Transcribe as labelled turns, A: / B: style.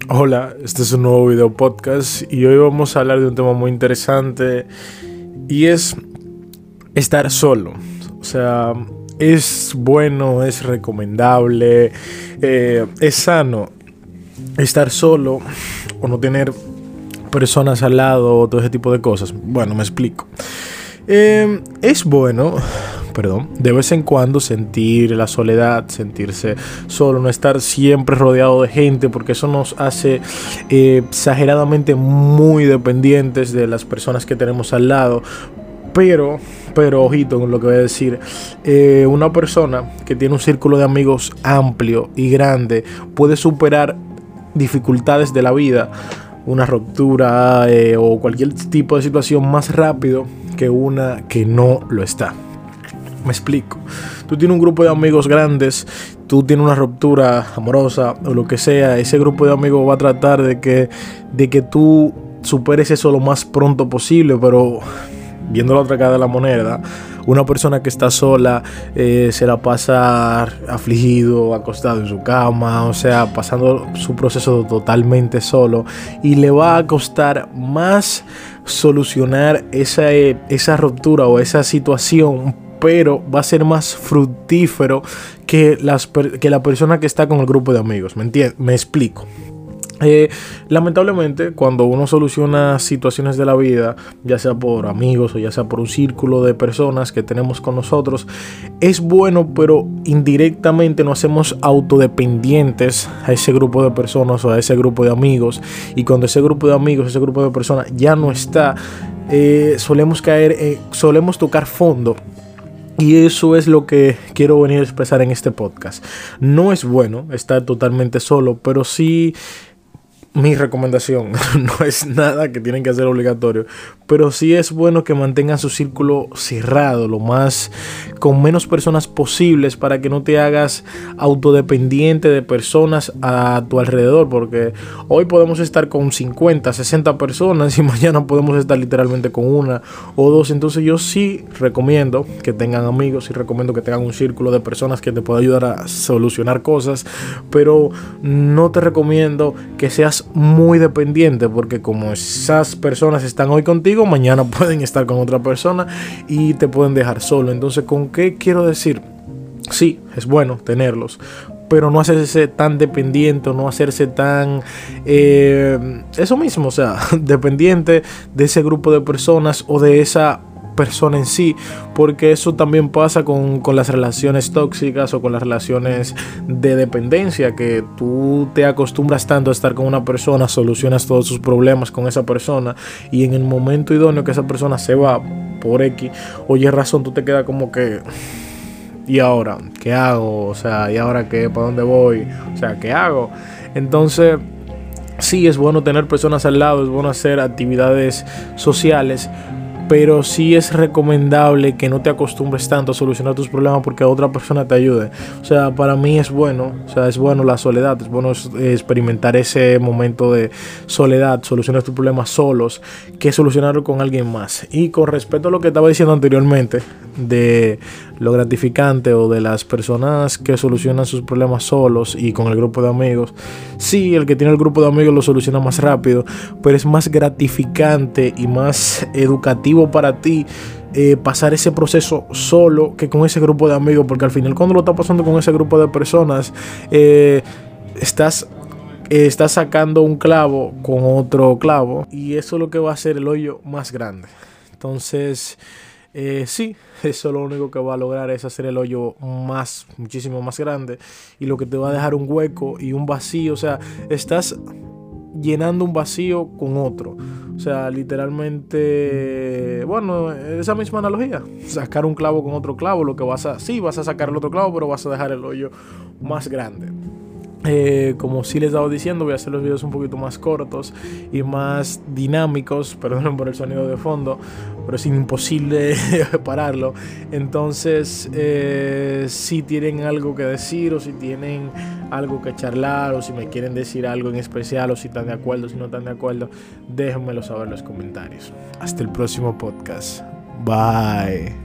A: Hola, este es un nuevo video podcast y hoy vamos a hablar de un tema muy interesante y es estar solo. O sea, es bueno, es recomendable, es sano estar solo o no tener personas al lado o todo ese tipo de cosas. Bueno, me explico. Es bueno, de vez en cuando sentir la soledad, sentirse solo, no estar siempre rodeado de gente, porque eso nos hace exageradamente muy dependientes de las personas que tenemos al lado. Pero ojito con lo que voy a decir. Una persona que tiene un círculo de amigos amplio y grande puede superar dificultades de la vida, una ruptura o cualquier tipo de situación más rápido que una que no lo está. Me explico. Tú tienes un grupo de amigos grandes, tú tienes una ruptura amorosa o lo que sea, ese grupo de amigos va a tratar de que tú superes eso lo más pronto posible, pero viendo la otra cara de la moneda, una persona que está sola se la pasa afligido, acostado en su cama, o sea, pasando su proceso totalmente solo, y le va a costar más solucionar esa ruptura o esa situación, pero va a ser más fructífero que la persona que está con el grupo de amigos. ¿Me explico? Lamentablemente, cuando uno soluciona situaciones de la vida, ya sea por amigos o ya sea por un círculo de personas que tenemos con nosotros, es bueno, pero indirectamente nos hacemos autodependientes a ese grupo de personas o a ese grupo de amigos, y cuando ese grupo de amigos, ese grupo de personas ya no está, solemos tocar fondo. Y eso es lo que quiero venir a expresar en este podcast. No es bueno estar totalmente solo, pero sí, mi recomendación, no es nada que tienen que hacer obligatorio, pero sí es bueno que mantengan su círculo cerrado, con menos personas posibles, para que no te hagas autodependiente de personas a tu alrededor, porque hoy podemos estar con 50, 60 personas y mañana podemos estar literalmente con una o dos. Entonces yo sí recomiendo que tengan amigos y recomiendo que tengan un círculo de personas que te pueda ayudar a solucionar cosas, pero no te recomiendo que seas muy dependiente, porque como esas personas están hoy contigo, mañana pueden estar con otra persona y te pueden dejar solo. Entonces, ¿con qué quiero decir? Sí, es bueno tenerlos, pero no hacerse tan dependiente, no hacerse tan eso mismo, o sea, dependiente de ese grupo de personas o de esa persona en sí, porque eso también pasa con las relaciones tóxicas o con las relaciones de dependencia, que tú te acostumbras tanto a estar con una persona, solucionas todos sus problemas con esa persona, y en el momento idóneo que esa persona se va por X o Y razón, tú te quedas como que, ¿y ahora qué hago? O sea, ¿y ahora qué? ¿Para dónde voy? O sea, ¿qué hago? Entonces, sí es bueno tener personas al lado, es bueno hacer actividades sociales, pero sí es recomendable que no te acostumbres tanto a solucionar tus problemas porque otra persona te ayude. O sea, para mí es bueno, la soledad, es bueno experimentar ese momento de soledad, solucionar tus problemas solos, que solucionarlo con alguien más. Y con respecto a lo que estaba diciendo anteriormente, de lo gratificante o de las personas que solucionan sus problemas solos y con el grupo de amigos, sí, el que tiene el grupo de amigos lo soluciona más rápido, pero es más gratificante y más educativo para ti pasar ese proceso solo que con ese grupo de amigos, porque al final cuando lo estás pasando con ese grupo de personas, estás sacando un clavo con otro clavo, y eso es lo que va a hacer el hoyo más grande. Entonces, sí, eso lo único que va a lograr es hacer el hoyo muchísimo más grande, y lo que te va a dejar un hueco y un vacío. O sea, estás llenando un vacío con otro. O sea, literalmente, bueno, esa misma analogía, sacar un clavo con otro clavo, vas a sacar el otro clavo, pero vas a dejar el hoyo más grande. Como sí les estaba diciendo, voy a hacer los videos un poquito más cortos y más dinámicos, perdón por el sonido de fondo, pero es imposible pararlo. Entonces, si tienen algo que decir, o si tienen algo que charlar, o si me quieren decir algo en especial, o si están de acuerdo, si no están de acuerdo, déjenmelo saber en los comentarios. Hasta el próximo podcast. Bye.